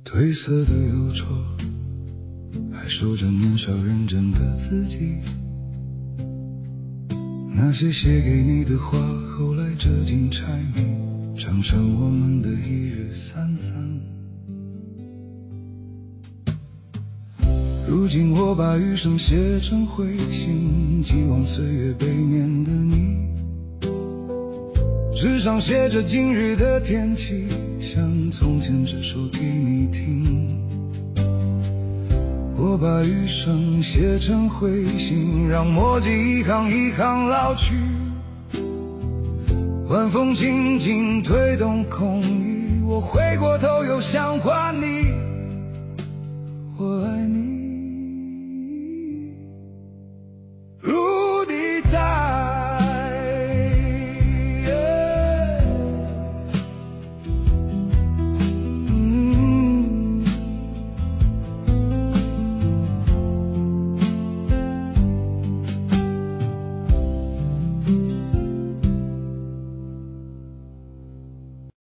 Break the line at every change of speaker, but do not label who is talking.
褪色的忧愁，还守着年少认真的自己。那些写给你的话，后来折进柴米，唱上我们的一日三餐。如今我把余生写成灰信，寄往岁月背面的你。纸上写着今日的天气，像从前只说给你听。我把余生写成灰信，让墨迹一行一行老去。晚风轻轻推动空衣，我回过头又想还你。